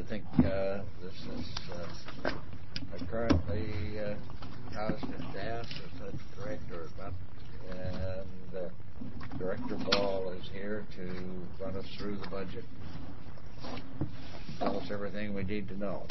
I think this is currently housed in DAS as a director, and Director Ball is here to run us through the budget, tell us everything we need to know.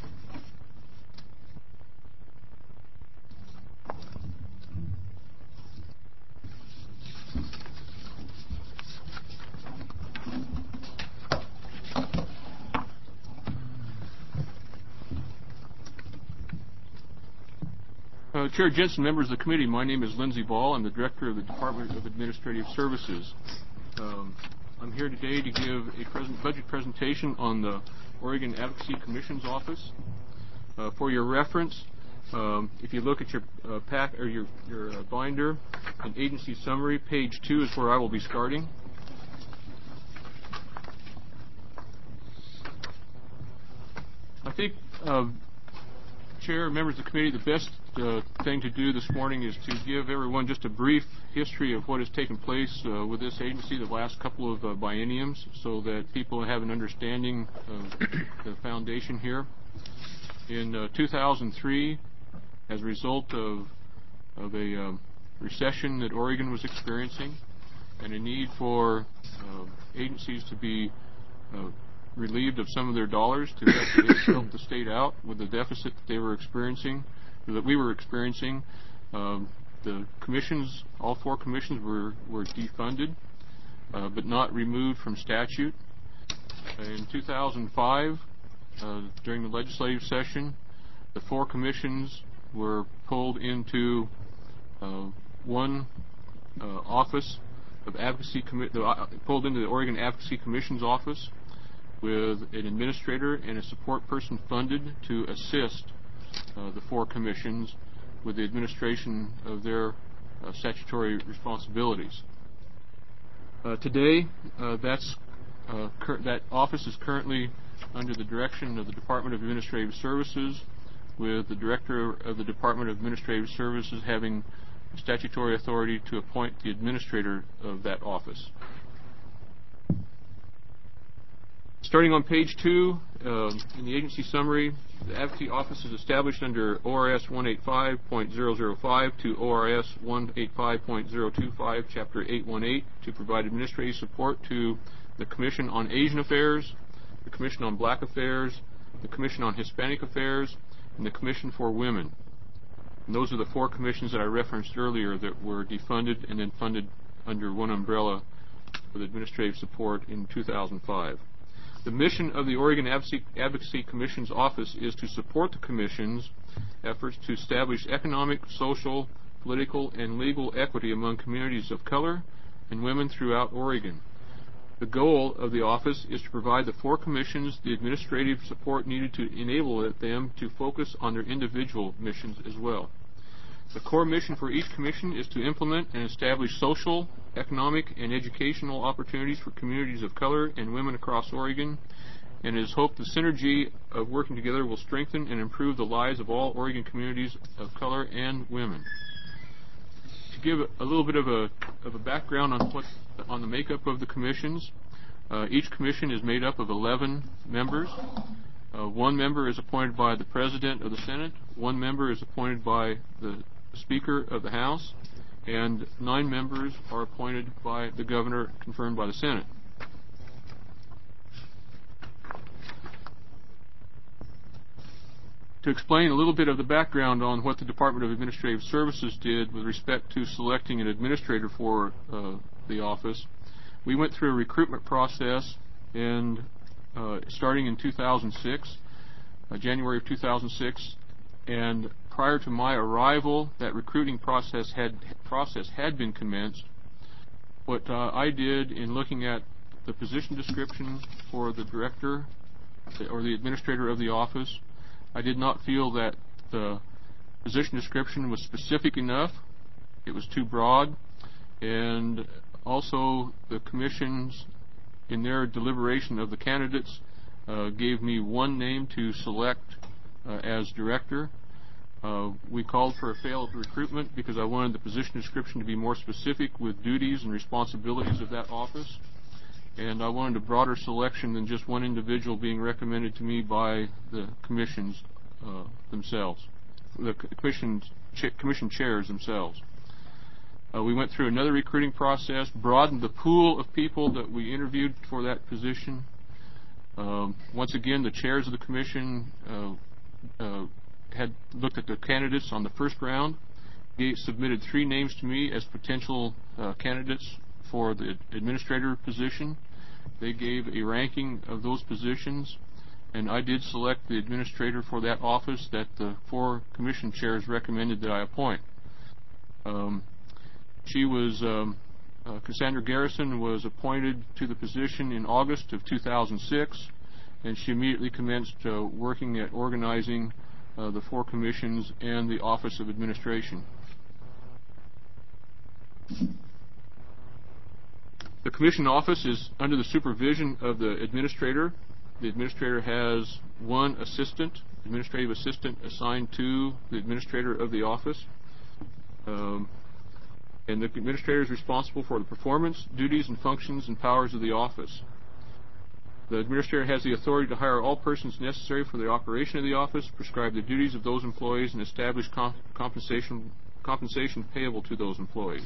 Chair Jensen, members of the committee, my name is Lindsey Ball. I'm the Director of the Department of Administrative Services. I'm here today to give a budget presentation on the Oregon Advocacy Commission's office. For your reference, if you look at your your binder, an agency summary, page 2 is where I will be starting. I think, Chair, members of the committee, the best thing to do this morning is to give everyone just a brief history of what has taken place with this agency the last couple of bienniums, so that people have an understanding of the foundation here. In 2003, as a result of a recession that Oregon was experiencing and a need for agencies to be relieved of some of their dollars to help the state out with the deficit that they were experiencing, that we were experiencing. The commissions, all 4 commissions, were defunded, but not removed from statute. In 2005, during the legislative session, the 4 commissions were pulled into one office of advocacy, pulled into the Oregon Advocacy Commission's office, with an administrator and a support person funded to assist the 4 commissions with the administration of their statutory responsibilities. Today, that office is currently under the direction of the Department of Administrative Services, with the Director of the Department of Administrative Services having statutory authority to appoint the administrator of that office. Starting on page 2, in the agency summary, the Advocacy Office is established under ORS 185.005 to ORS 185.025, Chapter 818, to provide administrative support to the Commission on Asian Affairs, the Commission on Black Affairs, the Commission on Hispanic Affairs, and the Commission for Women. And those are the 4 commissions that I referenced earlier that were defunded and then funded under one umbrella with administrative support in 2005. The mission of the Oregon Advocacy Commission's office is to support the Commission's efforts to establish economic, social, political, and legal equity among communities of color and women throughout Oregon. The goal of the office is to provide the 4 commissions the administrative support needed to enable them to focus on their individual missions as well. The core mission for each commission is to implement and establish social, economic, and educational opportunities for communities of color and women across Oregon, and it is hoped the synergy of working together will strengthen and improve the lives of all Oregon communities of color and women. To give a little bit of a background on the makeup of the commissions, each commission is made up of 11 members. 1 member is appointed by the President of the Senate, 1 member is appointed by the Speaker of the House, and 9 members are appointed by the Governor, confirmed by the Senate. To explain a little bit of the background on what the Department of Administrative Services did with respect to selecting an administrator for the office, we went through a recruitment process, and starting in 2006, January of 2006, and prior to my arrival, that recruiting process had been commenced. What I did in looking at the position description for the director or the administrator of the office, I did not feel that the position description was specific enough. It was too broad, and also the commissions, in their deliberation of the candidates, gave me 1 name to select as director. We called for a failed recruitment because I wanted the position description to be more specific with duties and responsibilities of that office. and I wanted a broader selection than just one individual being recommended to me by the commissions themselves, the commission chairs themselves. We went through another recruiting process, broadened the pool of people that we interviewed for that position. Once again, the chairs of the commission had looked at the candidates on the first round. They submitted 3 names to me as potential candidates for the administrator position. They gave a ranking of those positions, and I did select the administrator for that office that the 4 commission chairs recommended that I appoint. Cassandra Garrison was appointed to the position in August of 2006, and she immediately commenced working at organizing the 4 commissions and the Office of Administration. The commission office is under the supervision of the administrator. The administrator has 1 administrative assistant assigned to the administrator of the office. And the administrator is responsible for the performance, duties, and functions and powers of the office. The administrator has the authority to hire all persons necessary for the operation of the office, prescribe the duties of those employees, and establish compensation payable to those employees.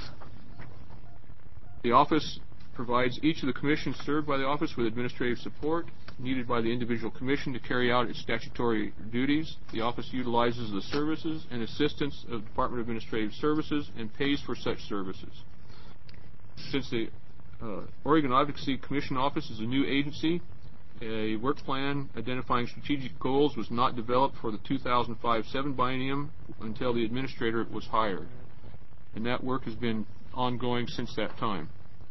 The office provides each of the commissions served by the office with administrative support needed by the individual commission to carry out its statutory duties. The office utilizes the services and assistance of the Department of Administrative Services and pays for such services. Since the Oregon Advocacy Commission Office is a new agency, a work plan identifying strategic goals was not developed for the 2005-07 biennium until the administrator was hired. And that work has been ongoing since that time.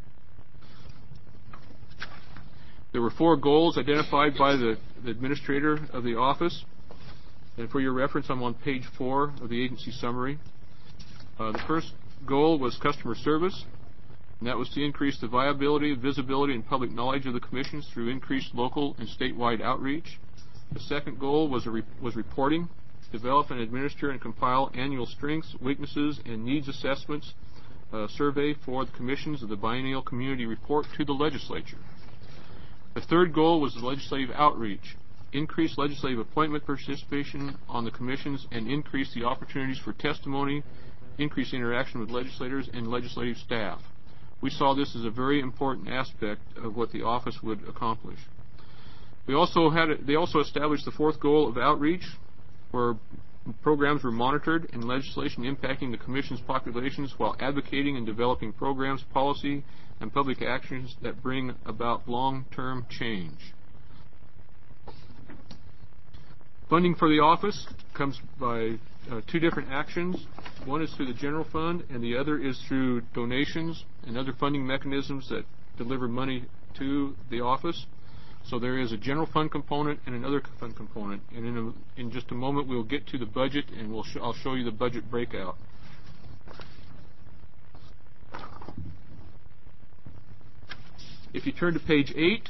There were 4 goals identified by the administrator of the office. And for your reference, I'm on page 4 of the agency summary. The first goal was customer service, and that was to increase the viability, visibility, and public knowledge of the commissions through increased local and statewide outreach. The second goal was reporting, develop and administer and compile annual strengths, weaknesses, and needs assessments survey for the commissions of the biennial community report to the legislature. The third goal was the legislative outreach, increase legislative appointment participation on the commissions, and increase the opportunities for testimony, increase interaction with legislators and legislative staff. We saw this as a very important aspect of what the office would accomplish. They also established the 4th goal of outreach, where programs were monitored and legislation impacting the commission's populations while advocating and developing programs, policy, and public actions that bring about long-term change. Funding for the office comes by 2 different actions. One is through the general fund, and the other is through donations and other funding mechanisms that deliver money to the office. So there is a general fund component and another fund component. And in just a moment, we'll get to the budget, and I'll show you the budget breakout. If you turn to page 8,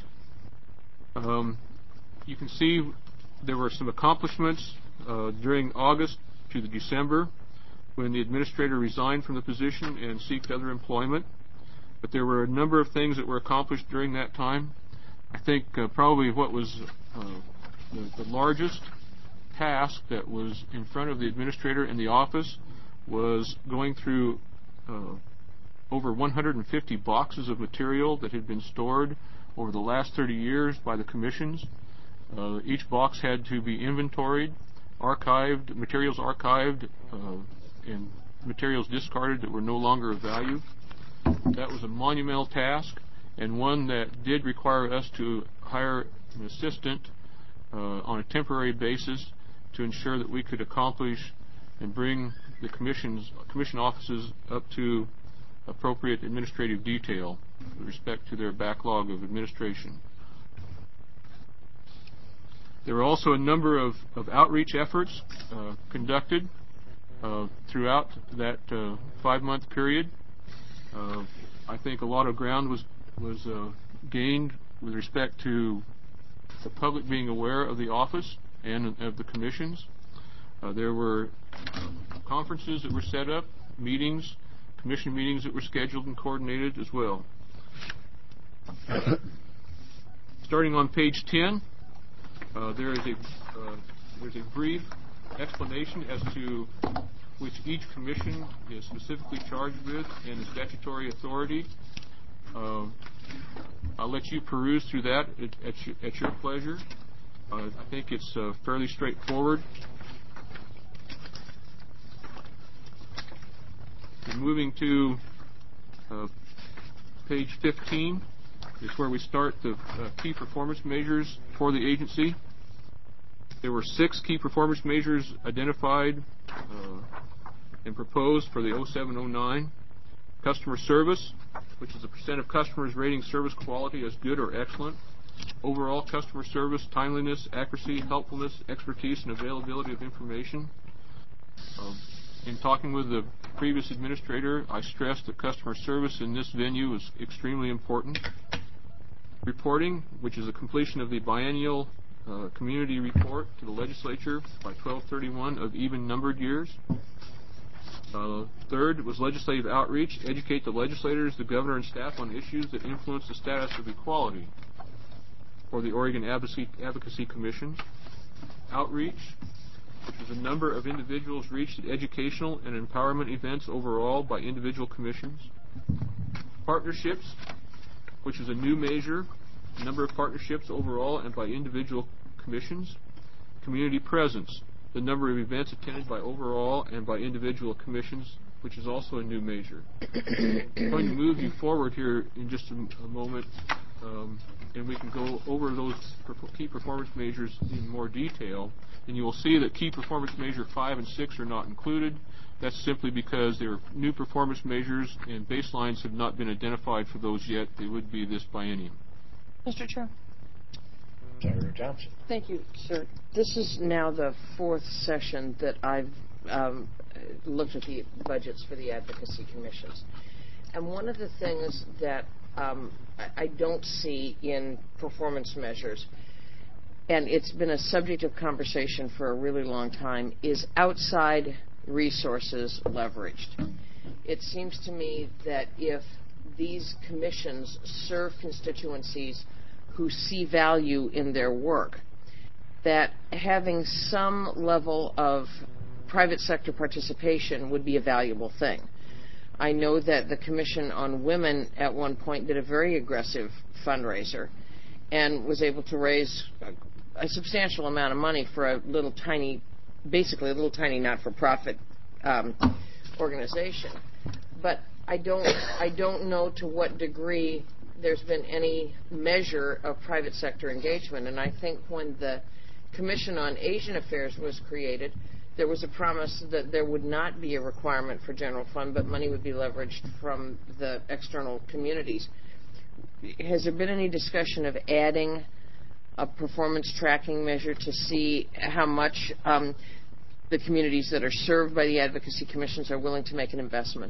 you can see there were some accomplishments during August to the December when the administrator resigned from the position and sought other employment. But there were a number of things that were accomplished during that time. I think probably what was the largest task that was in front of the administrator and the office was going through over 150 boxes of material that had been stored over the last 30 years by the commissions. Each box had to be inventoried, archived, materials archived, and materials discarded that were no longer of value. That was a monumental task, and one that did require us to hire an assistant on a temporary basis to ensure that we could accomplish and bring the commission offices up to appropriate administrative detail with respect to their backlog of administration. There were also a number of outreach efforts conducted throughout that 5-month period. I think a lot of ground was gained with respect to the public being aware of the office and of the commissions. There were conferences that were set up, meetings, commission meetings that were scheduled and coordinated as well. Starting on page 10, there's a brief explanation as to which each commission is specifically charged with and the statutory authority. I'll let you peruse through that at your pleasure. I think it's fairly straightforward. And moving to page 15 is where we start the key performance measures for the agency. There were 6 key performance measures identified and proposed for the 07-09. Customer service, which is the percent of customers rating service quality as good or excellent. Overall customer service, timeliness, accuracy, helpfulness, expertise, and availability of information. In talking with the previous administrator, I stressed that customer service in this venue is extremely important. Reporting, which is the completion of the biennial community report to the legislature by 12/31 of even-numbered years. Third was legislative outreach, educate the legislators, the governor, and staff on issues that influence the status of equality for the Oregon Advocacy Commission. Outreach, which is the number of individuals reached at educational and empowerment events overall by individual commissions. Partnerships, which is a new measure, number of partnerships overall and by individual commissions. Community presence, the number of events attended by overall and by individual commissions, which is also a new measure. I'm going to move you forward here in just a moment, and we can go over those key performance measures in more detail. And you will see that key performance measure 5 and 6 are not included. That's simply because they're new performance measures and baselines have not been identified for those yet. They would be this biennium. Mr. Chair. Senator Johnson. Thank you, sir. This is now the 4th session that I've looked at the budgets for the advocacy commissions. And one of the things that I don't see in performance measures, and it's been a subject of conversation for a really long time, is outside resources leveraged. It seems to me that if these commissions serve constituencies who see value in their work, that having some level of private sector participation would be a valuable thing. I know that the Commission on Women at one point did a very aggressive fundraiser and was able to raise a substantial amount of money for a little tiny, basically a little tiny not-for-profit organization. But I don't know to what degree there's been any measure of private sector engagement. And I think when the Commission on Asian Affairs was created, there was a promise that there would not be a requirement for general fund, but money would be leveraged from the external communities. Has there been any discussion of adding a performance tracking measure to see how much the communities that are served by the advocacy commissions are willing to make an investment?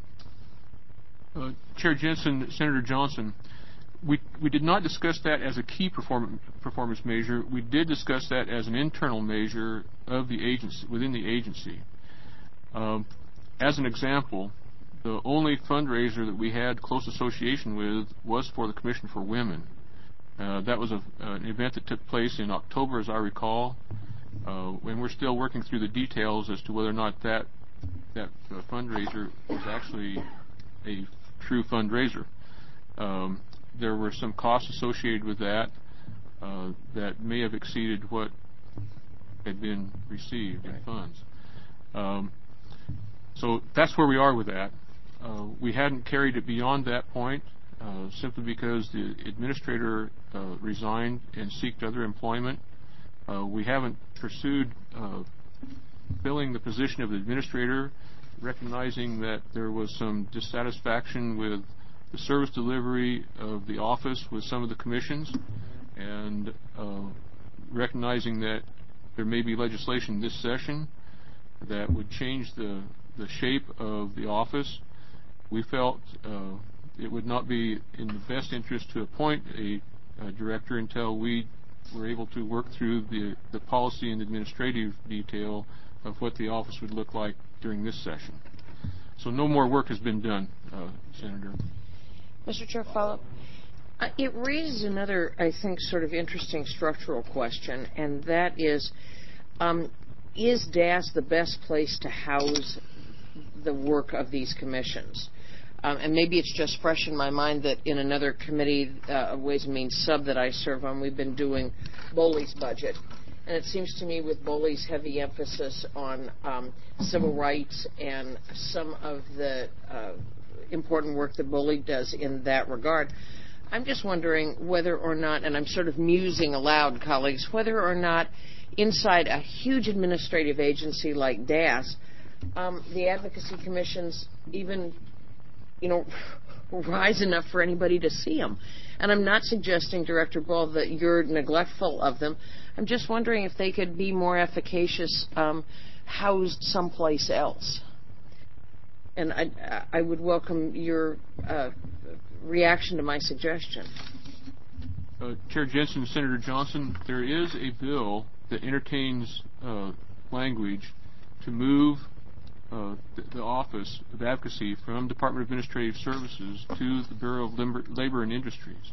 Chair Jensen, Senator Johnson, we did not discuss that as a key performance measure. We did discuss that as an internal measure of the agency, within the agency. As an example, the only fundraiser that we had close association with was for the Commission for Women. That was an event that took place in October, as I recall, and we're still working through the details as to whether or not that fundraiser was actually a true fundraiser. There were some costs associated with that that may have exceeded what had been received in funds. So that's where we are with that. We hadn't carried it beyond that point simply because the administrator resigned and sought other employment. We haven't pursued filling the position of the administrator, recognizing that there was some dissatisfaction with the service delivery of the office with some of the commissions, and recognizing that there may be legislation this session that would change the shape of the office. We felt it would not be in the best interest to appoint a director until we were able to work through the policy and administrative detail of what the office would look like during this session. So no more work has been done, Senator. Mr. Chair, follow-up. It raises another, I think, sort of interesting structural question, and that is DAS the best place to house the work of these commissions? And maybe it's just fresh in my mind that in another committee, Ways and Means sub that I serve on, we've been doing BOLI's budget. And it seems to me with BOLI's heavy emphasis on civil rights and some of the important work that BOLI does in that regard, I'm just wondering whether or not, and I'm sort of musing aloud, colleagues, whether or not inside a huge administrative agency like DAS, the advocacy commissions even, rise enough for anybody to see them. And I'm not suggesting, Director Ball, that you're neglectful of them. I'm just wondering if they could be more efficacious housed someplace else. And I would welcome your reaction to my suggestion. Chair Jensen, Senator Johnson, there is a bill that entertains language to move the Office of Advocacy from Department of Administrative Services to the Bureau of Labor and Industries.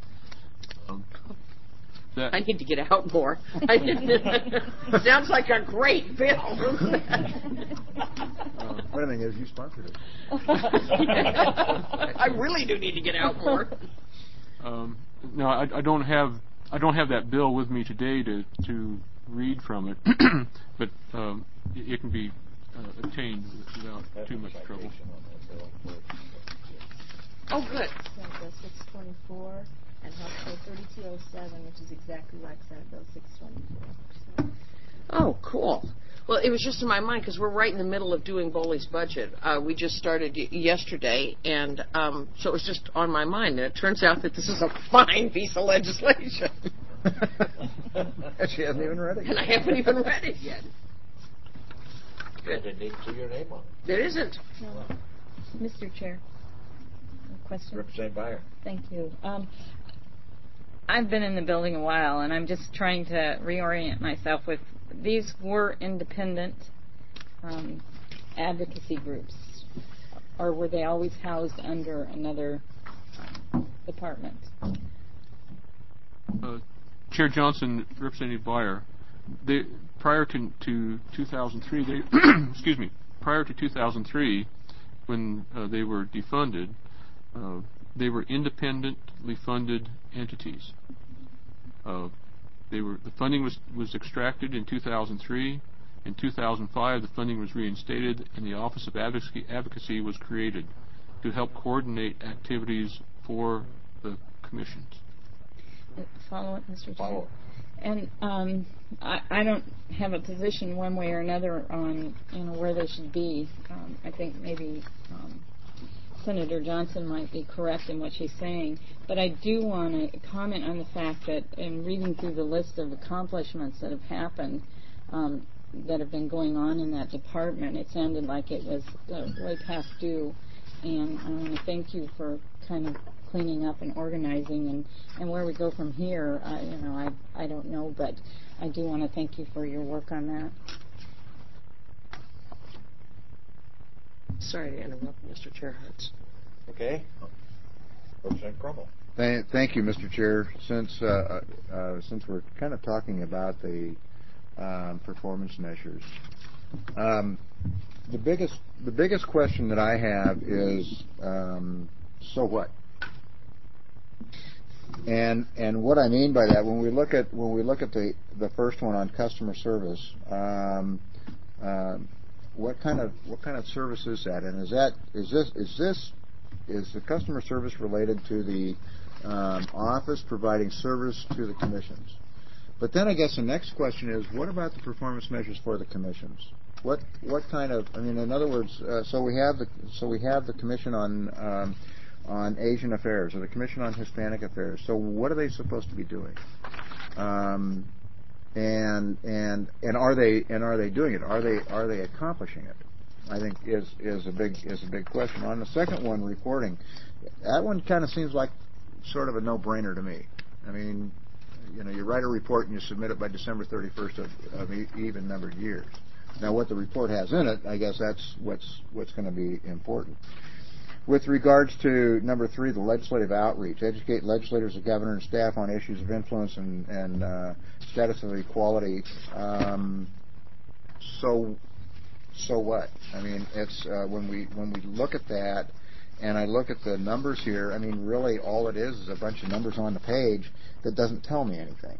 I need to get out more. Sounds like a great bill. Funny thing is, you sponsored it. I really do need to get out more. No, I don't have that bill with me today to read from it, but it can be obtained without too much trouble. Oh, good. Senate Bill 624 and House Bill 3207, which is exactly like Senate Bill 624. Oh, cool. Well, it was just in my mind because we're right in the middle of doing BOLI's budget. We just started yesterday, and so it was just on my mind. And it turns out that this is a fine piece of legislation. She hasn't even read it yet. And I haven't even read it yet. Good. Didn't need to see your name on it. There isn't. No. Mr. Chair, a question? Representative Byer. Thank you. I've been in the building a while, and I'm just trying to reorient myself with these were independent advocacy groups, or were they always housed under another department? Chair Johnson, Representative Byer, prior to 2003, excuse me, prior to 2003, when they were defunded, they were independently funded entities. The funding was extracted in 2003. In 2005, the funding was reinstated, and the Office of Advocacy was created to help coordinate activities for the commissions. Follow it, Mr. Chair. Follow. And I don't have a position one way or another on where they should be. I think maybe Senator Johnson might be correct in what she's saying, but I do want to comment on the fact that in reading through the list of accomplishments that have happened, that have been going on in that department, it sounded like it was way past due, and I want to thank you for kind of cleaning up and organizing, and where we go from here, I don't know, but I do want to thank you for your work on that. Sorry to interrupt, Mr. Chair. Okay. Representative Crumble. Thank you, Mr. Chair. Since we're kind of talking about the performance measures, the biggest question that I have is, so what? And what I mean by that, when we look at the first one on customer service, what kind of service is that? And is the customer service related to the office providing service to the commissions? But then I guess the next question is, what about the performance measures for the commissions? What kind of, in other words, so we have the commission on Asian affairs or the commission on Hispanic affairs. So what are they supposed to be doing? And are they doing it? Are they accomplishing it? I think is a big question. On the second one, reporting, that one kind of seems like sort of a no-brainer to me. I mean, you write a report and you submit it by December 31st of even numbered years. Now, what the report has in it, I guess that's what's going to be important. With regards to number 3, the legislative outreach, educate legislators, the governor, and staff on issues of influence and status of equality. So what? I mean, it's when we look at that, and I look at the numbers here. I mean, really, all it is a bunch of numbers on the page that doesn't tell me anything.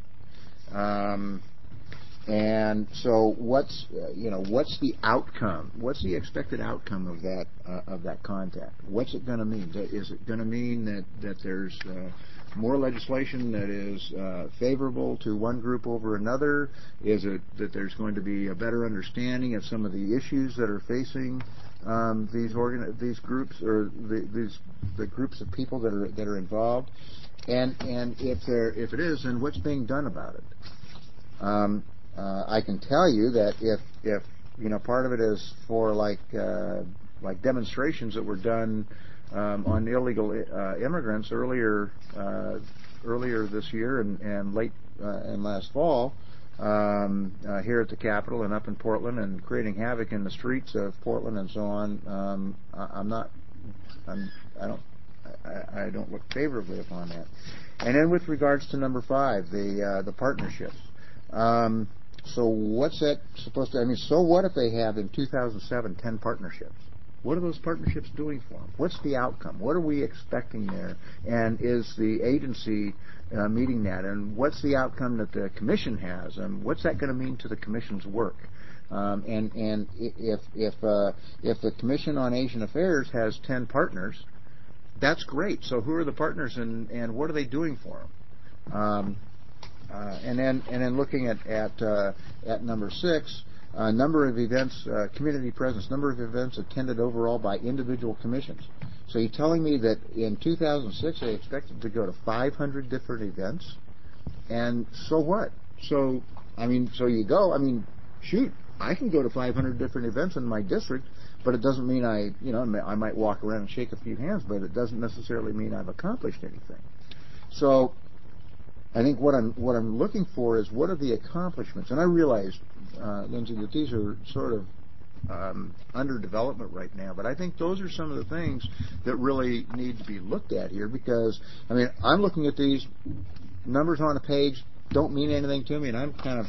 And so, what's the outcome? What's the expected outcome of that contact? What's it going to mean? Is it going to mean that there's more legislation that is favorable to one group over another? Is it that there's going to be a better understanding of some of the issues that are facing these groups, or the groups of people that are involved? And if it is, then what's being done about it? I can tell you that if part of it is for like demonstrations that were done on illegal immigrants earlier this year and late and last fall here at the Capitol and up in Portland, and creating havoc in the streets of Portland and so on. I don't look favorably upon that. And then with regards to number 5, the partnerships. So what's that supposed to? I mean, so what if they have in 2007 10 partnerships? What are those partnerships doing for them? What's the outcome? What are we expecting there? And is the agency meeting that? And what's the outcome that the commission has? And what's that going to mean to the commission's work? And if the Commission on Asian Affairs has 10 partners, that's great. So who are the partners, and what are they doing for them? And then looking at number 6, number of events, community presence, number of events attended overall by individual commissions. So you're telling me that in 2006 they expected to go to 500 different events, and so what? So you go. I mean, shoot, I can go to 500 different events in my district, but it doesn't mean I might walk around and shake a few hands, but it doesn't necessarily mean I've accomplished anything. So I think what I'm looking for is, what are the accomplishments? And I realize, Lindsay, that these are sort of under development right now, but I think those are some of the things that really need to be looked at here, because, I mean, I'm looking at these numbers on a page, don't mean anything to me, and I'm kind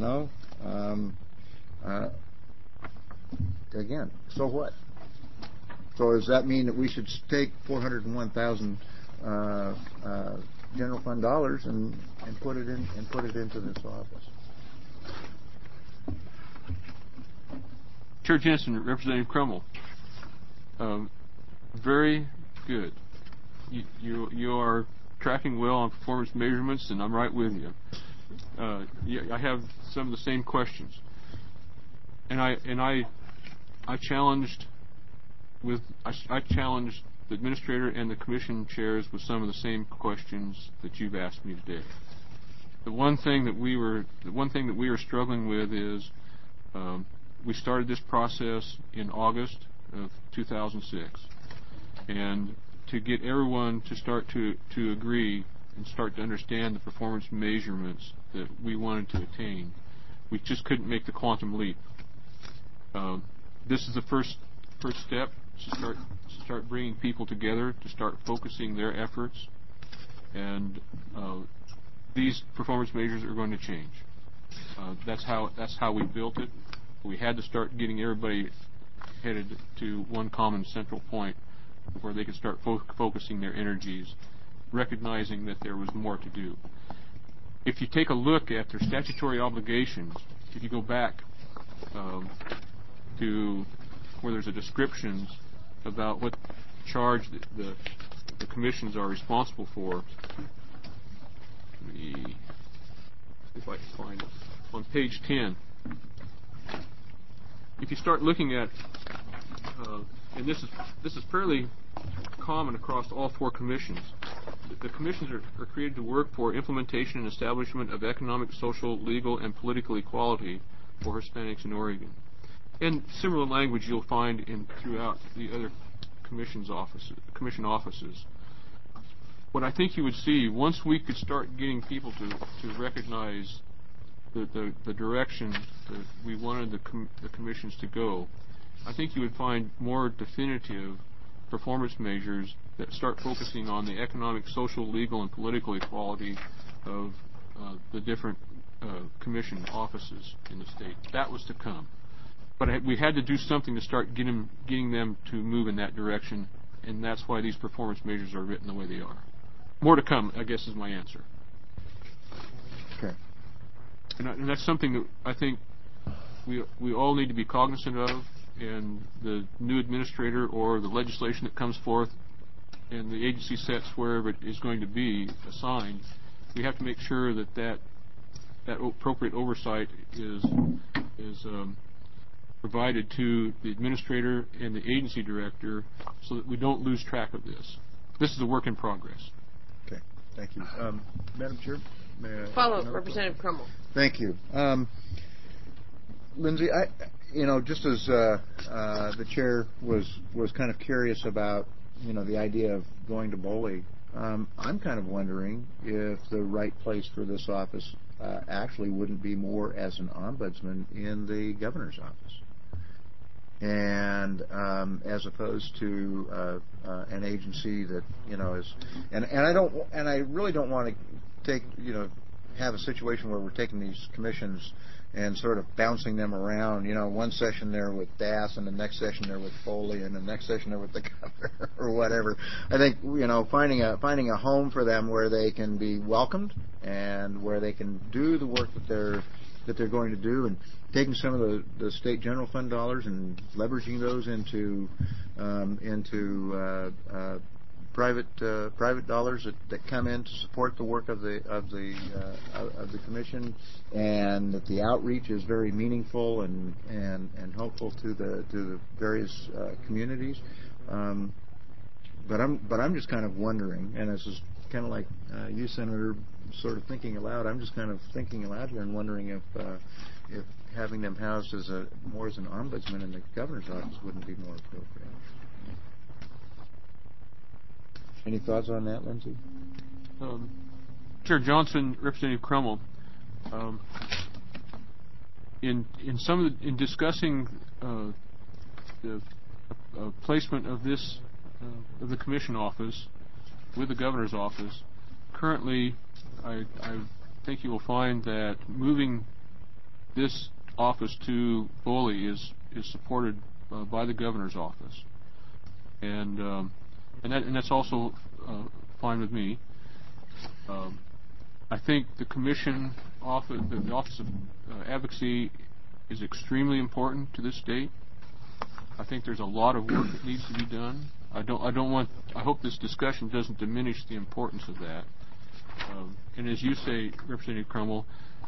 of, again, so what? So does that mean that we should take 401,000 general fund dollars and put it into this office? Chair Jensen, Representative Crummell, very good. You are tracking well on performance measurements, and I'm right with you. I have some of the same questions, and I challenged the administrator and the commission chairs with some of the same questions that you've asked me today. The one thing that we are struggling with is we started this process in August of 2006, and to get everyone to start to agree and start to understand the performance measurements that we wanted to attain, we just couldn't make the quantum leap. This is the first step to start bringing people together, to start focusing their efforts, and these performance measures are going to change. That's how we built it. We had to start getting everybody headed to one common central point where they could start focusing their energies, recognizing that there was more to do. If you take a look at their statutory obligations, if you go back to where there's a description about what charge the commissions are responsible for. Let me see if I can find it. On page 10, if you start looking at, and this is fairly common across all 4 commissions, the commissions are created to work for implementation and establishment of economic, social, legal, and political equality for Hispanics in Oregon. And similar language you'll find throughout the other commission offices. What I think you would see, once we could start getting people to recognize the direction that we wanted the commissions to go, I think you would find more definitive performance measures that start focusing on the economic, social, legal, and political equality of the different commission offices in the state. That was to come. But we had to do something to start getting them to move in that direction, and that's why these performance measures are written the way they are. More to come, I guess, is my answer. Okay. And that's something that I think we all need to be cognizant of, and the new administrator or the legislation that comes forth and the agency sets wherever it is going to be assigned, we have to make sure that appropriate oversight is provided to the administrator and the agency director so that we don't lose track of this. This is a work in progress. Okay. Thank you. Madam Chair? May I Follow Representative Crummell. Thank you. Lindsay, just as the chair was kind of curious about, the idea of going to BOLI, I'm kind of wondering if the right place for this office actually wouldn't be more as an ombudsman in the governor's office, and as opposed to an agency that is, and I really don't want to take have a situation where we're taking these commissions and sort of bouncing them around. One session they're with DAS, and the next session they're with Foley, and the next session they're with the governor, or whatever. I think finding a home for them where they can be welcomed and where they can do the work that they're going to do, and taking some of the state general fund dollars and leveraging those into private dollars that come in to support the work of the commission, and that the outreach is very meaningful and helpful to the various communities. But I'm just kind of wondering, and this is kind of like you, Senator, sort of thinking aloud. I'm just kind of thinking aloud here and wondering if having them housed more as an ombudsman in the governor's office wouldn't be more appropriate. Any thoughts on that, Lindsay? Chair Johnson, Representative Crummell, in discussing the placement of this of the commission office with the governor's office, currently, I think you will find that moving this office to BOLI is supported by the governor's office, and that's also fine with me. I think the commission office, the Office of Advocacy, is extremely important to this state. I think there's a lot of work that needs to be done. I hope this discussion doesn't diminish the importance of that. And as you say, Representative Crummell,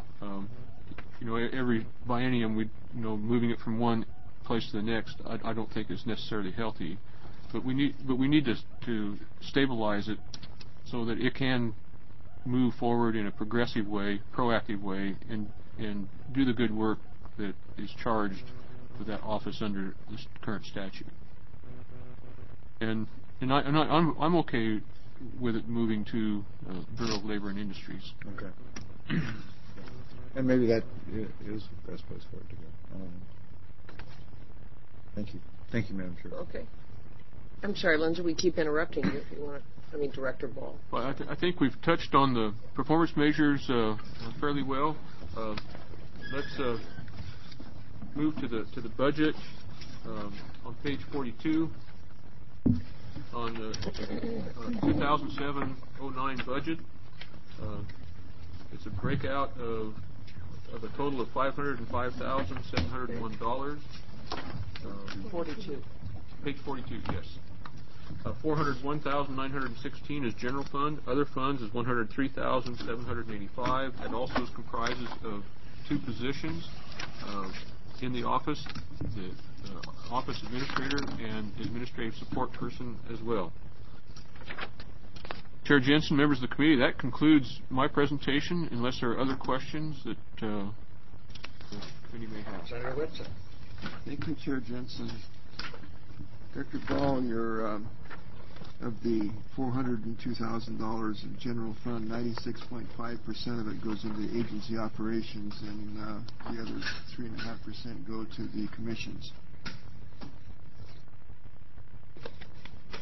every biennium, moving it from one place to the next, I don't think is necessarily healthy. But we need to stabilize it so that it can move forward in a progressive way, proactive way, and do the good work that is charged with that office under this current statute. And I'm okay with it moving to Bureau of Labor and Industries. Okay. And maybe that is the best place for it to go. Thank you. Thank you, Madam Chair. Okay. I'm sorry, Lindsay, we keep interrupting you if you want. Director Ball. Well, I think we've touched on the performance measures fairly well. Let's move to the budget on page 42 on the 2007-09 budget. It's a breakout of a total of $505,701. 42. Page 42, yes. $401,916 is general fund. Other funds is $103,785. That also comprises of two positions in the office, the office administrator and administrative support person as well. Chair Jensen, members of the committee, that concludes my presentation, unless there are other questions that the committee may have. Senator Whitson. Thank you, Chair Jensen. Director Ball, of the $402,000 in general fund, 96.5% of it goes into agency operations, and the other 3.5% go to the commissions.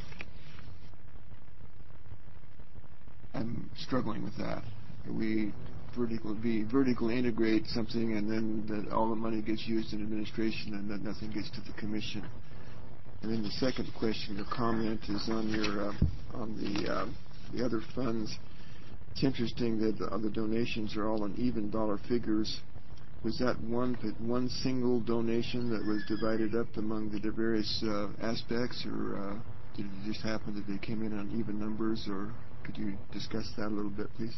struggling with that. We vertically integrate something, and then all the money gets used in administration, and then nothing gets to the commission. And then the second question or comment is on your the other funds. It's interesting that the donations are all in even dollar figures. Was that one single donation that was divided up among the various aspects, or did it just happen that they came in on even numbers, or could you discuss that a little bit, please?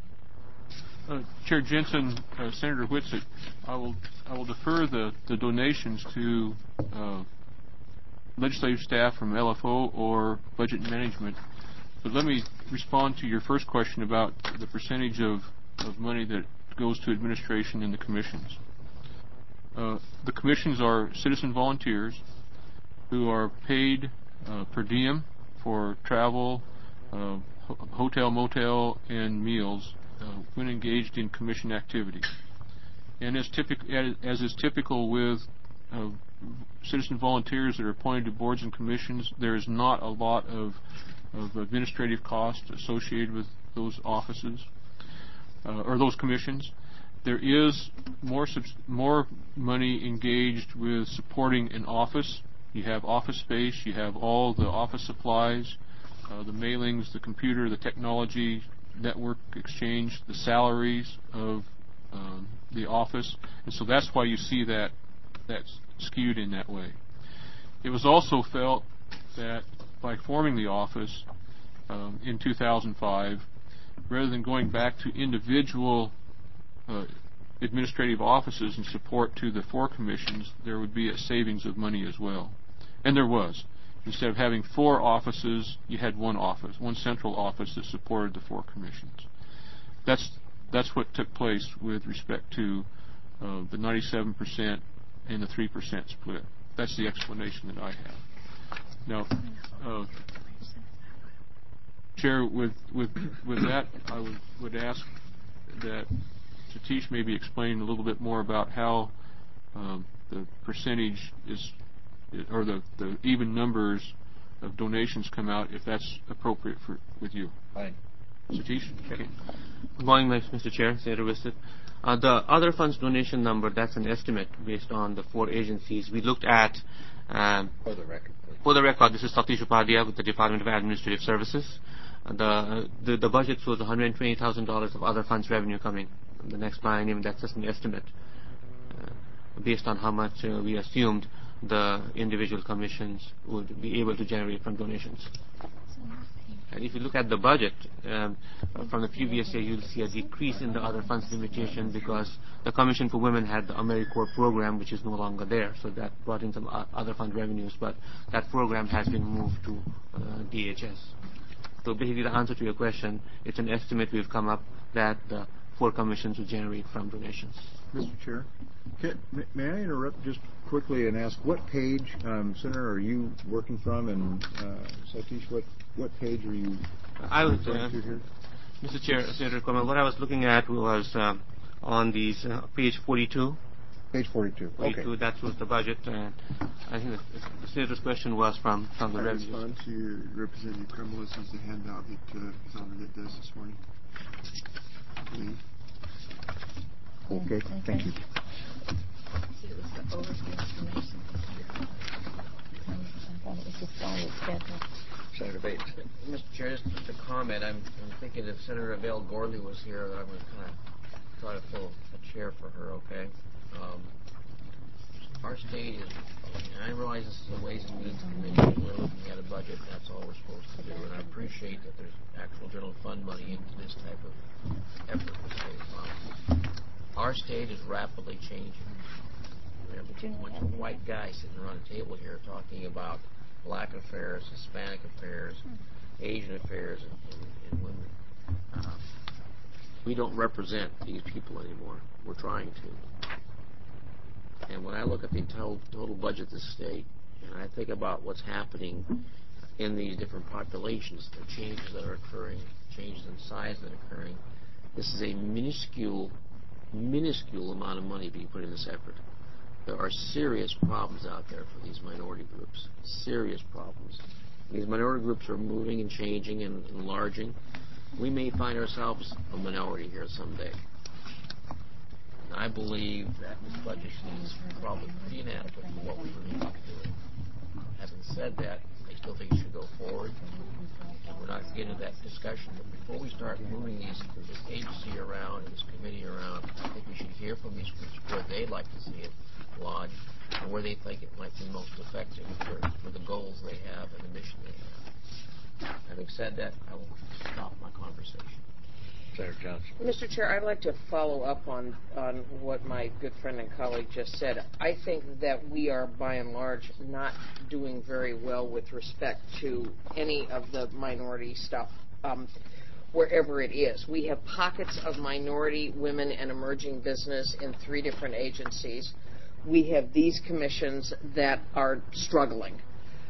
Chair Jensen, Senator Whitsitt, I will defer the donations to legislative staff from LFO or budget management. But let me respond to your first question about the percentage of money that goes to administration in the commissions. The commissions are citizen volunteers who are paid per diem for travel, hotel, motel, and meals when engaged in commission activity. And as is typical with citizen volunteers that are appointed to boards and commissions, there is not a lot of administrative cost associated with those offices or those commissions. There is more money engaged with supporting an office. You have office space, you have all the office supplies, the mailings, the computer, the technology, network exchange, the salaries of the office, and so that's why you see that's skewed in that way. It was also felt that by forming the office in 2005, rather than going back to individual administrative offices and support to the 4 commissions, there would be a savings of money as well. And there was. Instead of having 4 offices, you had one office, one central office that supported the 4 commissions. That's what took place with respect to the 97% and the 3% split. That's the explanation that I have. Now, Chair, with that, I would ask that Satish maybe explain a little bit more about how the percentage is, or the even numbers of donations come out, if that's appropriate with you. Fine. Satish? Okay. Good morning, Mr. Chair, Senator Whitsitt. The other funds donation number, that's an estimate based on the 4 agencies. We looked at... For the record, please. For the record, this is Satish Upadhyay with the Department of Administrative Services. The budget shows $120,000 of other funds revenue coming in the next biennium. That's just an estimate based on how much we assumed the individual commissions would be able to generate from donations. And if you look at the budget from the previous year, you'll see a decrease in the other funds limitation because the Commission for Women had the AmeriCorps program, which is no longer there. So that brought in some other fund revenues, but that program has been moved to DHS. So basically, the answer to your question, it's an estimate we've come up that the 4 commissions will generate from donations. Mr. Chair, may I interrupt just quickly and ask what page, Senator, are you working from? And Satish, what page are you referring to here? Mr. Chair, Senator Cornwell, what I was looking at was on these page 42. Page 42. 42, okay. that was the budget. And I think the Senator's question was from the I revenues. respond to Representative Kremlis as the handout that is on the desk this morning. Please. Okay, thank you. It was the overview information. I thought it was just all the schedule. Senator Bates. Mr. Chair, just a comment. I'm thinking if Senator Abel Gordley was here, that I would kind of try to fill a chair for her, okay? Our state is, and I realize this is a Ways and Means Committee, we're looking at a budget, and that's all we're supposed to do, and I appreciate that there's actual general fund money into this type of effort for state. Our state is rapidly changing. We have a bunch of white guys sitting around a table here talking about black affairs, Hispanic affairs, Asian affairs, and women. We don't represent these people anymore. We're trying to. And when I look at the total budget of the state, and I think about what's happening in these different populations, the changes that are occurring, changes in size that are occurring, this is a minuscule amount of money being put in this effort. There are serious problems out there for these minority groups. Serious problems. These minority groups are moving and changing and enlarging. we may find ourselves a minority here someday. And I believe that this budget is probably pretty inadequate for what we really need to be doing. Having said that, I still think it should go forward. We're not getting into that discussion, but before we start moving this agency around, this committee around, I think we should hear from these groups where they'd like to see it lodged and where they think it might be most effective for the goals they have and the mission they have. Having said that, I will stop my conversation. Senator Johnson. Mr. Chair, I'd like to follow up on what my good friend and colleague just said. I think that we are, by and large, not doing very well with respect to any of the minority stuff, wherever it is. We have pockets of minority, women, and emerging business in 3 different agencies. We have these commissions that are struggling.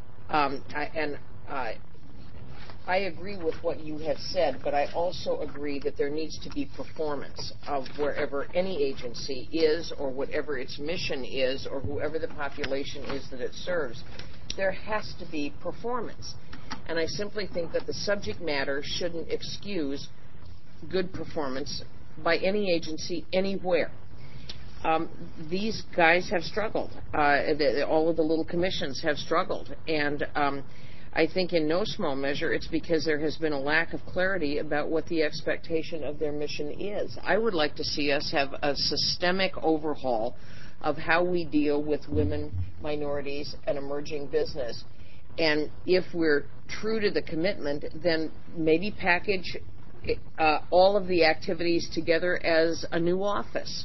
I agree with what you have said, but I also agree that there needs to be performance of wherever any agency is or whatever its mission is or whoever the population is that it serves. There has to be performance. And I simply think that the subject matter shouldn't excuse good performance by any agency anywhere. These guys have struggled. All of the little commissions have struggled. And I think in no small measure it's because there has been a lack of clarity about what the expectation of their mission is. I would like to see us have a systemic overhaul of how we deal with women, minorities, and emerging business. And if we're true to the commitment, then maybe package all of the activities together as a new office.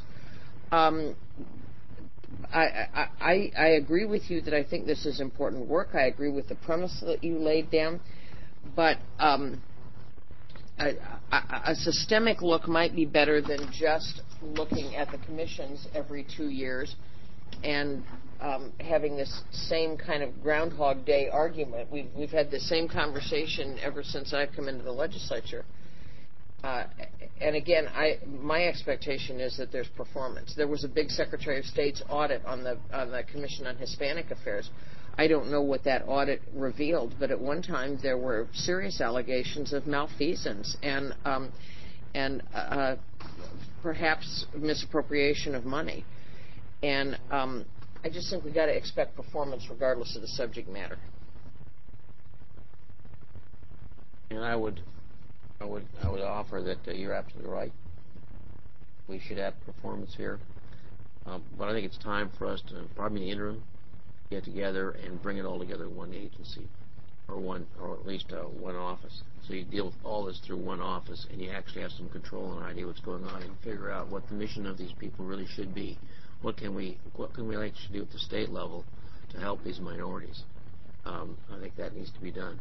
I agree with you that I think this is important work. I agree with the premise that you laid down. But a systemic look might be better than just looking at the commissions every 2 years and having this same kind of Groundhog Day argument. We've had the same conversation ever since I've come into the legislature. And again, my expectation is that there's performance. There was a big Secretary of State's audit on the Commission on Hispanic Affairs. I don't know what that audit revealed, but at one time there were serious allegations of malfeasance and perhaps misappropriation of money. And I just think we've got to expect performance regardless of the subject matter. And I would offer that you're absolutely right. We should have performance here. But I think it's time for us to, probably in the interim, get together and bring it all together in one agency or at least one office. So you deal with all this through one office and you actually have some control and idea what's going on and figure out what the mission of these people really should be. What can we actually do at the state level to help these minorities? I think that needs to be done.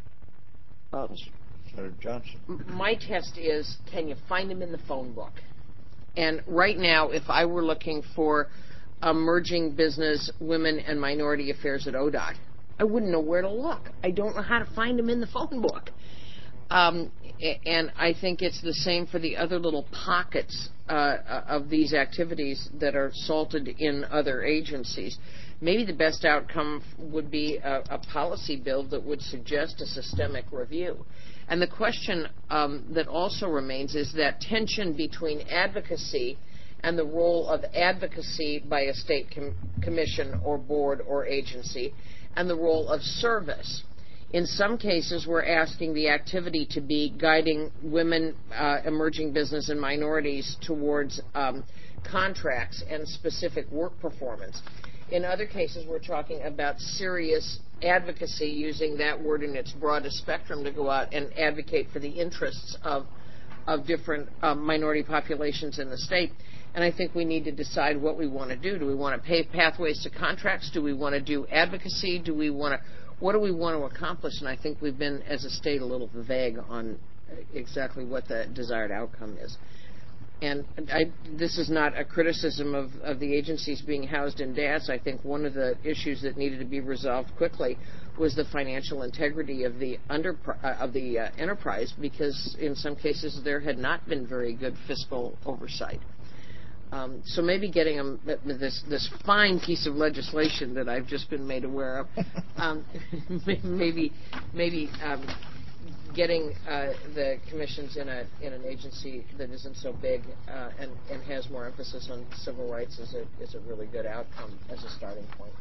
Senator Johnson. My test is, can you find them in the phone book? And right now, if I were looking for emerging business, women, and minority affairs at ODOT, I wouldn't know where to look. I don't know how to find them in the phone book. And I think it's the same for the other little pockets of these activities that are salted in other agencies. Maybe the best outcome would be a policy bill that would suggest a systemic review. And the question that also remains is that tension between advocacy and the role of advocacy by a state commission or board or agency and the role of service. In some cases, we're asking the activity to be guiding women, emerging business, and minorities towards contracts and specific work performance. In other cases, we're talking about serious advocacy, using that word in its broadest spectrum, to go out and advocate for the interests of different minority populations in the state. And I think we need to decide what we want to do. Do we want to pave pathways to contracts? Do we want to do advocacy? What do we want to accomplish? And I think we've been, as a state, a little vague on exactly what the desired outcome is. And this is not a criticism of the agencies being housed in DAS. I think one of the issues that needed to be resolved quickly was the financial integrity of the enterprise, because in some cases there had not been very good fiscal oversight. So maybe getting them this fine piece of legislation that I've just been made aware of, maybe getting the commissions in an agency that isn't so big and has more emphasis on civil rights is a really good outcome as a starting point.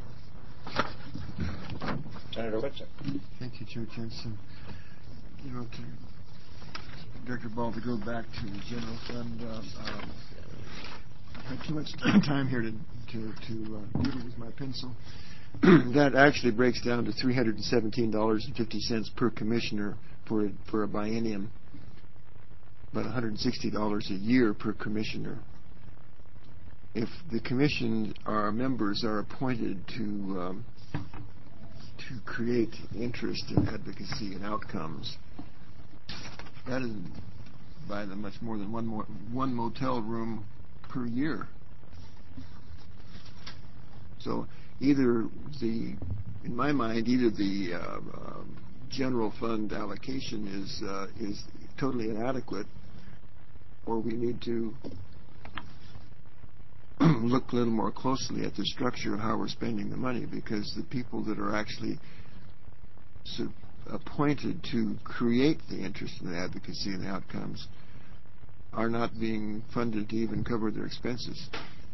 Senator Whitson. Thank you, Chair Jensen. You know, to Director Ball, to go back to the general fund, I have too much time here to doodle with my pencil. That actually breaks down to $317.50 per commissioner for a biennium, about $160 a year per commissioner. If the commission, our members are appointed to create interest in advocacy and outcomes, that is by the much more than one motel room per year. So in my mind, either the general fund allocation is totally inadequate, or we need to look a little more closely at the structure of how we're spending the money, because the people that are actually appointed to create the interest in the advocacy and the outcomes are not being funded to even cover their expenses.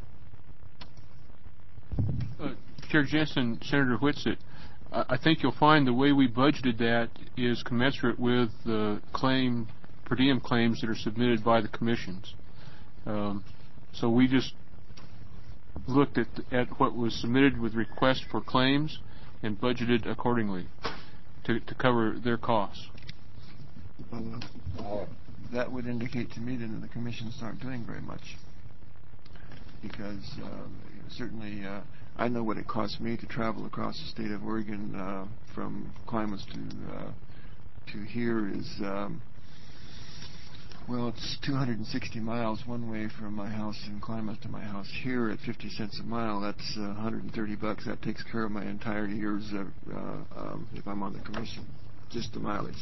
Chair Jensen, Senator Whitsitt, I think you'll find the way we budgeted that is commensurate with the per diem claims that are submitted by the commissions. So we just looked at what was submitted with request for claims and budgeted accordingly to cover their costs. That would indicate to me that the commissions aren't doing very much, because certainly I know what it costs me to travel across the state of Oregon from Climax to here is it's 260 miles one way from my house in Climax to my house here at 50 cents a mile. That's $130. That takes care of my entire years if I'm on the commission, just the mileage.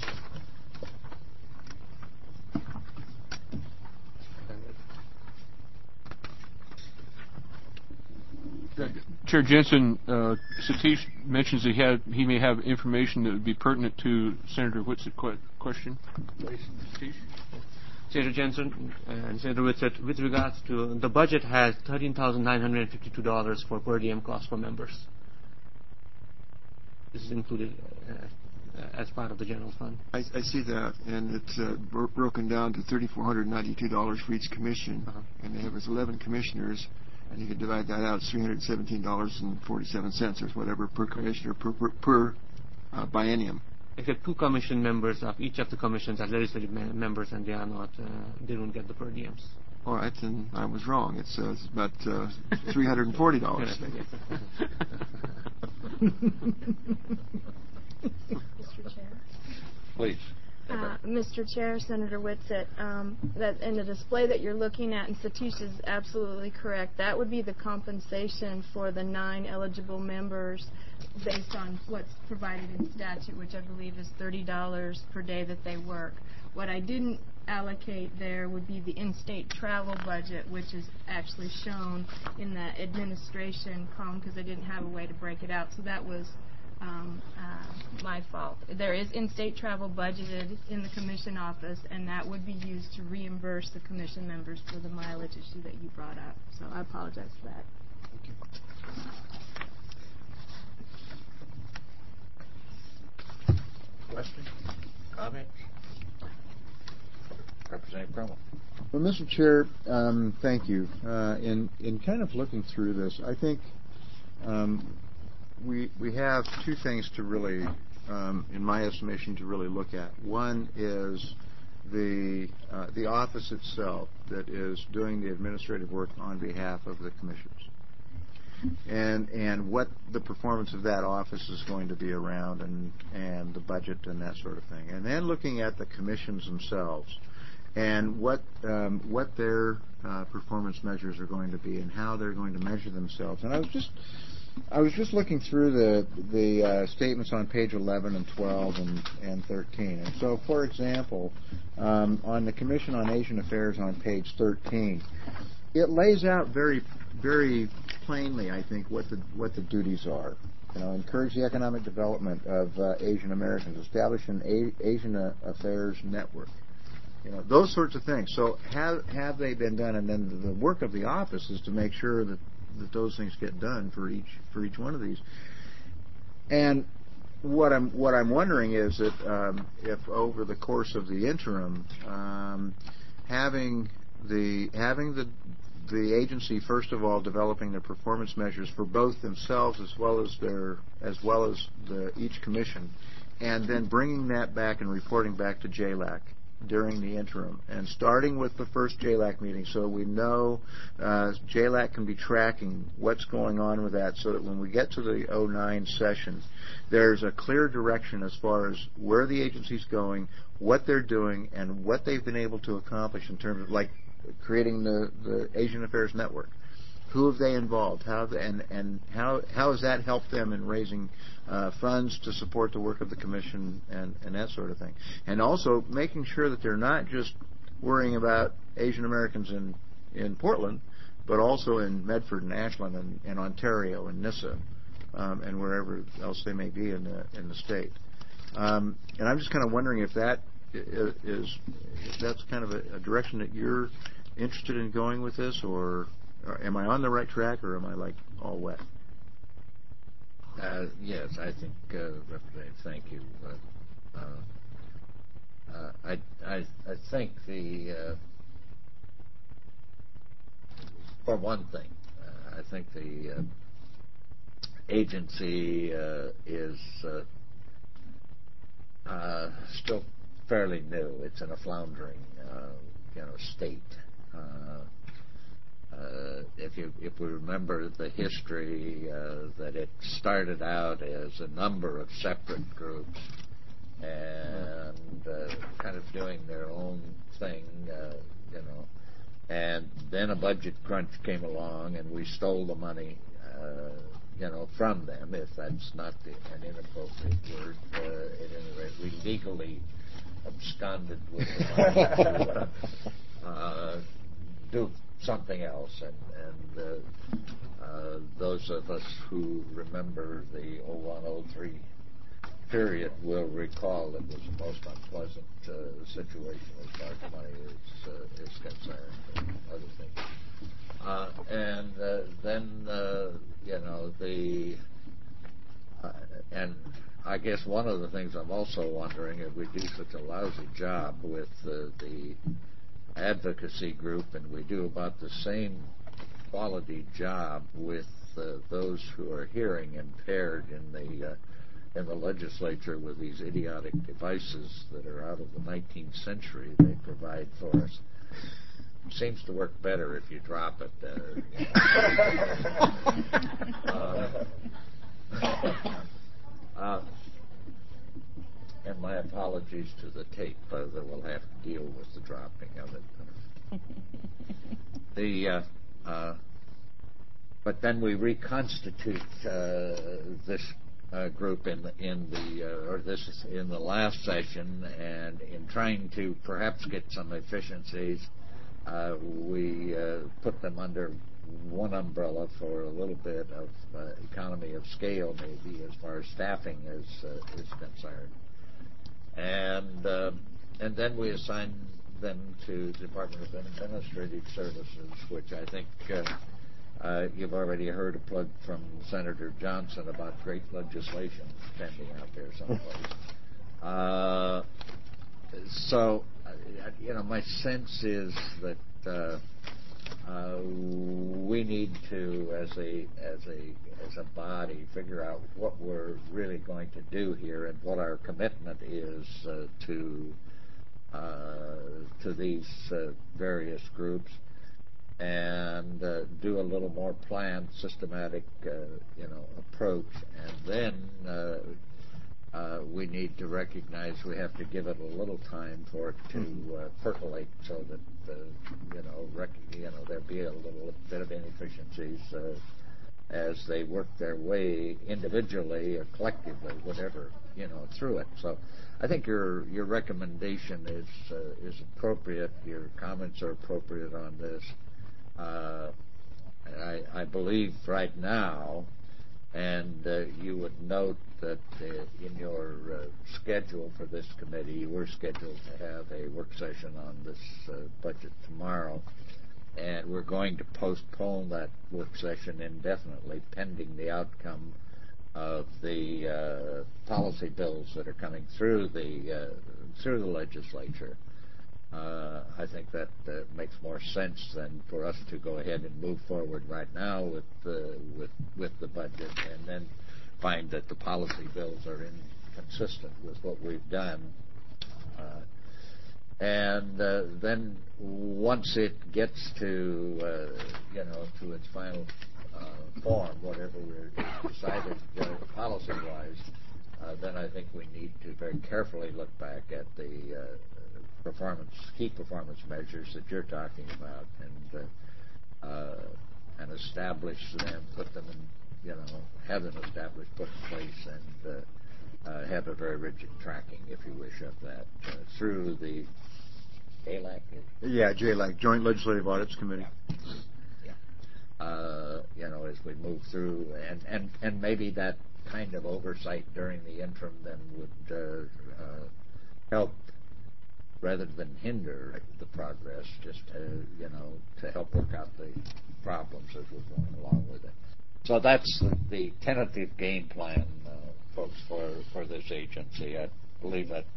Chair Jensen, Satish mentions he may have information that would be pertinent to Senator Whitsitt's question. Please, Satish. Senator Jensen and Senator Whitsitt, with regards to the budget has $13,952 for per diem costs for members. This is included as part of the general fund. I see that, and it's broken down to $3,492 for each commission, and they have 11 commissioners, and you can divide that out. It's $317.47 or whatever per commissioner per biennium. Except 2 commission members of each of the commissions are legislative members, and they don't get the per diems. All right, then I was wrong. It's about $340. Mr. Chair. Please. Mr. Chair, Senator Whitsitt, that in the display that you're looking at, and Satish is absolutely correct, that would be the compensation for the 9 eligible members based on what's provided in statute, which I believe is $30 per day that they work. What I didn't allocate there would be the in-state travel budget, which is actually shown in the administration column because I didn't have a way to break it out. So that was my fault. There is in-state travel budgeted in the commission office, and that would be used to reimburse the commission members for the mileage issue that you brought up. So I apologize for that. Thank you. Question? Comment? Representative Crummell. Well, Mr. Chair, thank you. In kind of looking through this, I think we have 2 things to really, in my estimation, to really look at. One is the office itself that is doing the administrative work on behalf of the commissions, and what the performance of that office is going to be around, and the budget and that sort of thing. And then looking at the commissions themselves and what their performance measures are going to be and how they're going to measure themselves. And I was just looking through the statements on page 11 and 12 and 13. And so, for example, on the Commission on Asian Affairs on page 13, it lays out very, very plainly, I think, what the duties are. encourage the economic development of Asian Americans, establish an Asian Affairs Network. Those sorts of things. So have they been done? And then the work of the office is to make sure that those things get done for each one of these. And what I'm wondering is that if over the course of the interim, having the agency first of all developing the performance measures for both themselves as well as each commission, and then bringing that back and reporting back to JLAC during the interim, and starting with the first JLAC meeting so we know JLAC can be tracking what's going on with that, so that when we get to the 09 session, there's a clear direction as far as where the agency's going, what they're doing, and what they've been able to accomplish in terms of like creating the Asian Affairs Network. Who have they involved? How has that helped them in raising funds to support the work of the commission and that sort of thing? And also making sure that they're not just worrying about Asian Americans in Portland, but also in Medford and Ashland and Ontario and Nissa and wherever else they may be in the state. And I'm just kind of wondering if that's kind of a direction that you're interested in going with this, or am I on the right track, or am I like all wet? Yes, I think. Thank you. I think for one thing, I think the agency is still fairly new. It's in a floundering, state. If we remember the history, that it started out as a number of separate groups and kind of doing their own thing, and then a budget crunch came along and we stole the money, from them, if that's not an inappropriate word. At any rate, we legally absconded with the money to do something else, and those of us who remember the 01-03 period will recall it was a most unpleasant situation as far as money is concerned and other things. And then and I guess one of the things I'm also wondering, if we do such a lousy job with the advocacy group, and we do about the same quality job with those who are hearing impaired in the legislature with these idiotic devices that are out of the 19th century they provide for us. Seems to work better if you drop it. And my apologies to the tape that we'll have to deal with the dropping of it. But then we reconstitute this group in the last session, and in trying to perhaps get some efficiencies, we put them under one umbrella for a little bit of economy of scale, maybe as far as staffing is concerned, and then we assign them to the Department of Administrative Services, which I think you've already heard a plug from Senator Johnson about great legislation pending out there someplace. So, my sense is that we need to, as a body, figure out what we're really going to do here and what our commitment is to these various groups, and do a little more planned, systematic, approach, and then we need to recognize we have to give it a little time for it to percolate, so that there'll be a little bit of inefficiencies as they work their way individually or collectively, whatever, through it. So I think your recommendation is appropriate. Your comments are appropriate on this. I believe right now And you would note that in your schedule for this committee, you were scheduled to have a work session on this budget tomorrow. And we're going to postpone that work session indefinitely pending the outcome of the policy bills that are coming through the legislature. I think that makes more sense than for us to go ahead and move forward right now with the budget and then find that the policy bills are inconsistent with what we've done. And then once it gets to to its final form, whatever we're decided policy-wise, then I think we need to very carefully look back at the key performance measures that you're talking about, and establish them, put them in, have them established, put in place, and have a very rigid tracking, if you wish, of that through the JLAC. Yeah, JLAC, Joint Legislative Audits Committee. As we move through, and maybe that kind of oversight during the interim then would help rather than hinder the progress, just to help work out the problems as we're going along with it. So that's the tentative game plan, folks, for this agency. I believe that,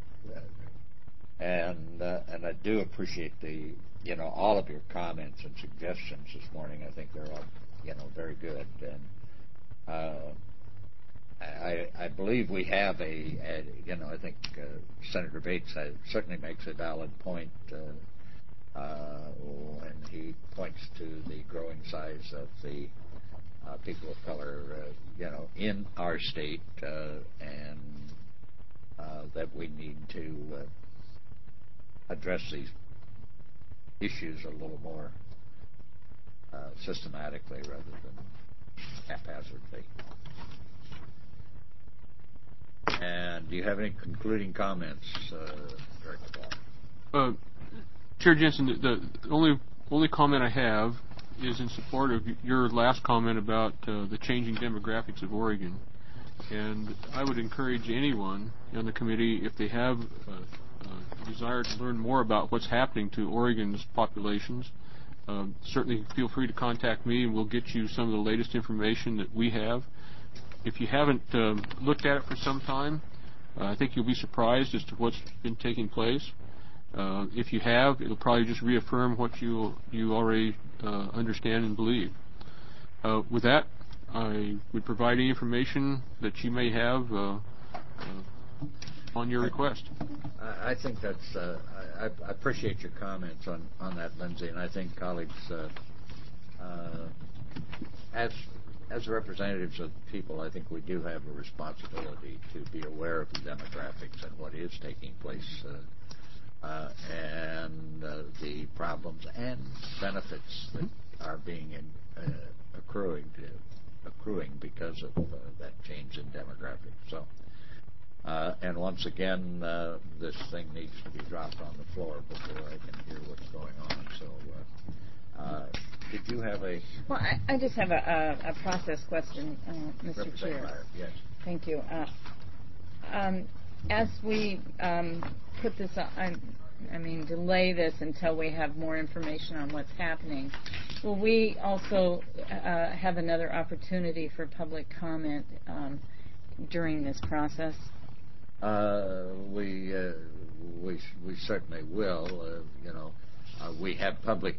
and I do appreciate all of your comments and suggestions this morning. I think they're all very good, and I believe we have I think Senator Bates certainly makes a valid point when he points to the growing size of the people of color, in our state, and that we need to address these issues a little more systematically rather than haphazardly. And do you have any concluding comments, Director Ball? Chair Jensen, the only comment I have is in support of your last comment about the changing demographics of Oregon. And I would encourage anyone on the committee, if they have a desire to learn more about what's happening to Oregon's populations, certainly feel free to contact me, and we'll get you some of the latest information that we have. If you haven't looked at it for some time, I think you'll be surprised as to what's been taking place. If you have, it'll probably just reaffirm what you already understand and believe. With that, I would provide any information that you may have on your request. I think that's. I appreciate your comments on that, Lindsay, and I think colleagues, as representatives of the people, I think we do have a responsibility to be aware of the demographics and what is taking place, and the problems and benefits that are being accruing because of that change in demographics. So, and once again, this thing needs to be dropped on the floor before I can hear what's going on. So, did you have a... Well, I just have a process question, Mr. Chair. Meyer, yes. Thank you. As we put this on, delay this until we have more information on what's happening, will we also have another opportunity for public comment during this process? We certainly will. We have public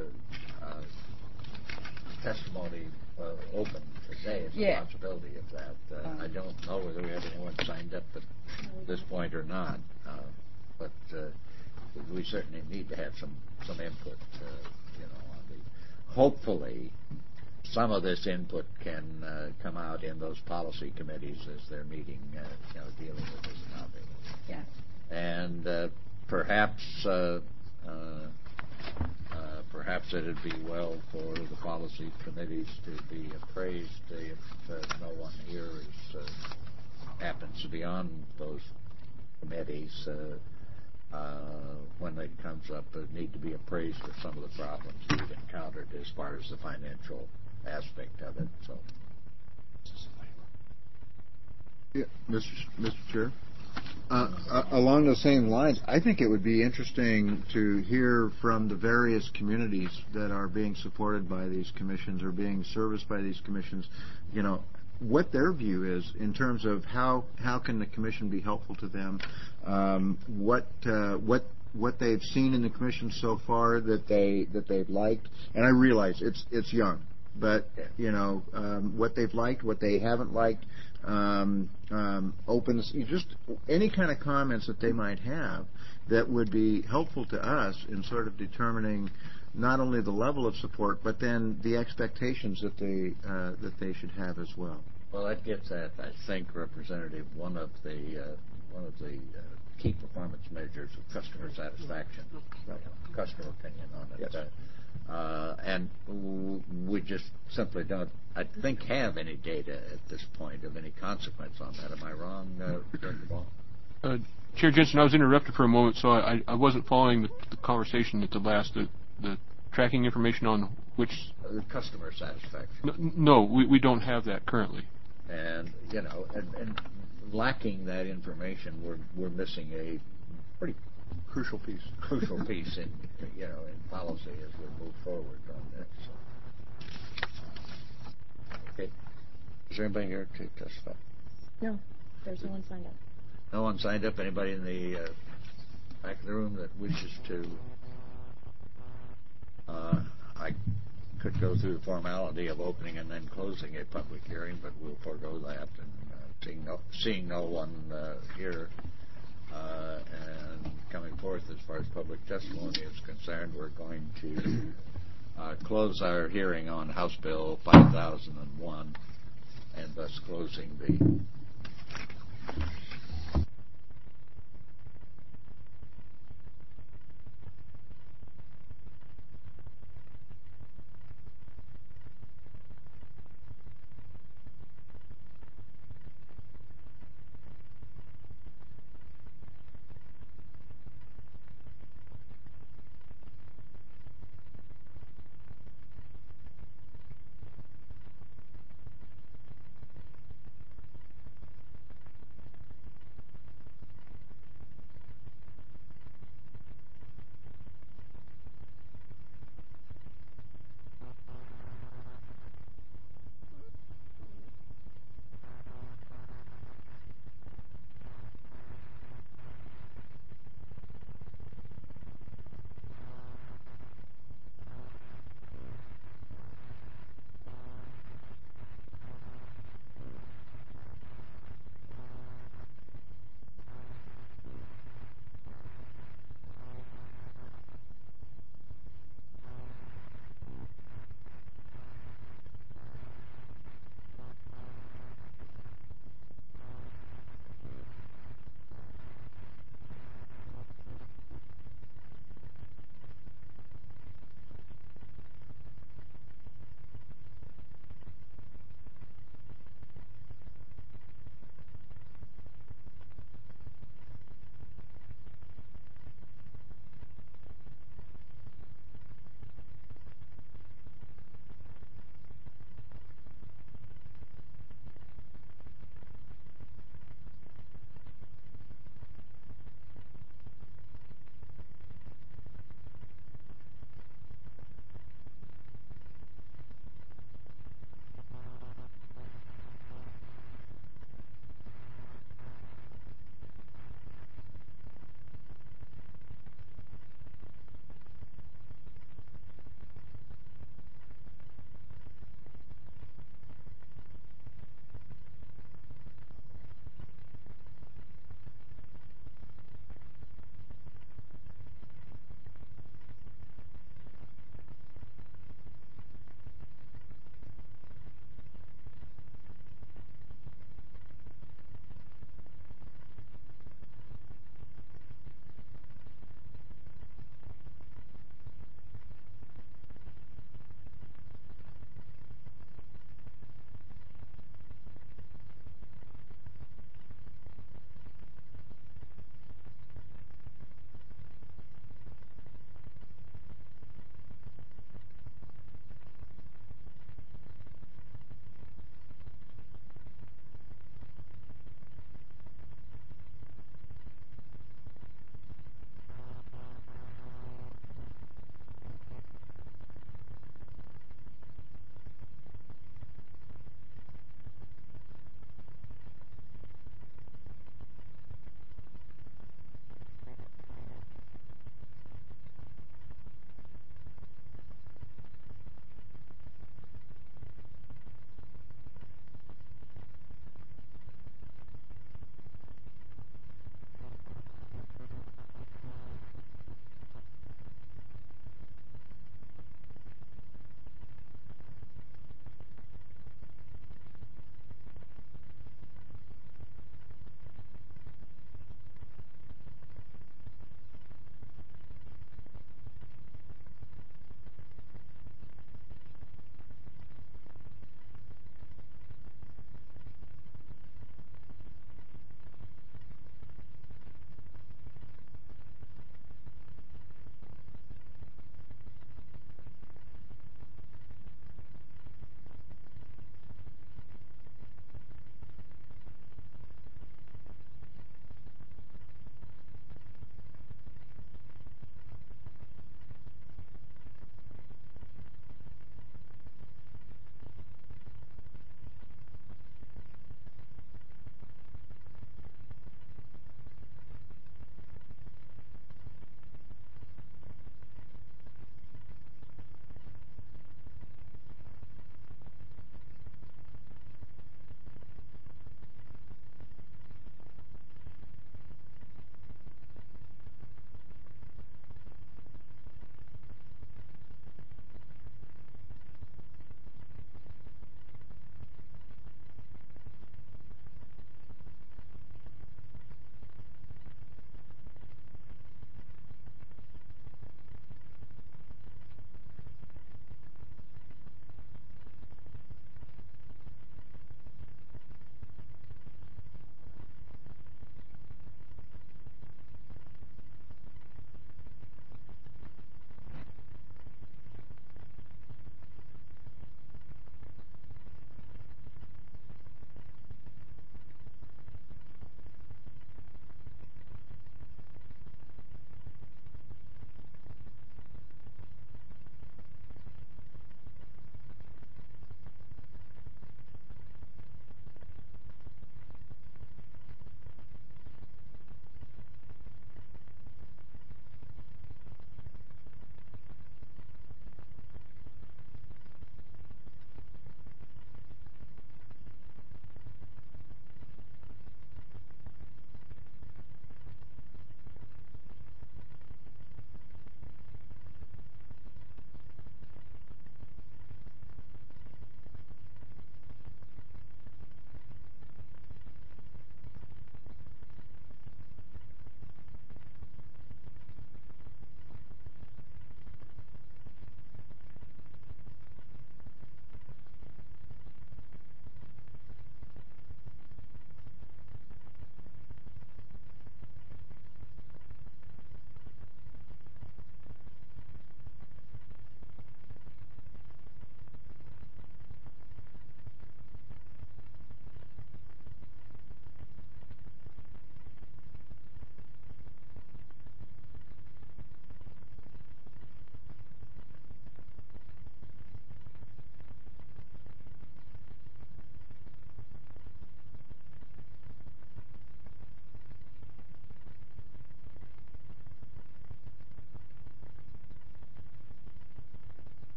testimony open today as a possibility of that. I don't know whether we have anyone signed up at this point or not, but we certainly need to have some input. On the. Hopefully, some of this input can come out in those policy committees as they're meeting, dealing with this topic. Yeah. And perhaps it'd be well for the policy committees to be appraised if no one here happens to be on those committees when it comes up, need to be appraised of some of the problems we've encountered as far as the financial aspect of it. So Yeah, Mr. Chair. Along those same lines, I think it would be interesting to hear from the various communities that are being supported by these commissions or being serviced by these commissions, what their view is in terms of how can the commission be helpful to them, what they've seen in the commission so far that they've liked, and I realize it's young, but what they've liked, what they haven't liked, opens just any kind of comments that they might have that would be helpful to us in sort of determining not only the level of support, but then the expectations that they should have as well. Well, that gets at, I think, Representative, one of the key performance measures of customer satisfaction, customer opinion on it. Yes. And we just simply don't, I think, have any data at this point of any consequence on that. Am I wrong, Director Ball? Chair Jensen, I was interrupted for a moment, so I wasn't following the conversation at the last. The tracking information on which... customer satisfaction. No, we don't have that currently. And, and lacking that information, we're missing a pretty Crucial piece in policy as we move forward on this. Okay. Is there anybody here to testify? No, there's no one signed up. No one signed up. Anybody in the back of the room that wishes to? I could go through the formality of opening and then closing a public hearing, but we'll forego that. And seeing no one here and coming forth as far as public testimony is concerned, we're going to close our hearing on House Bill 5001 and thus closing the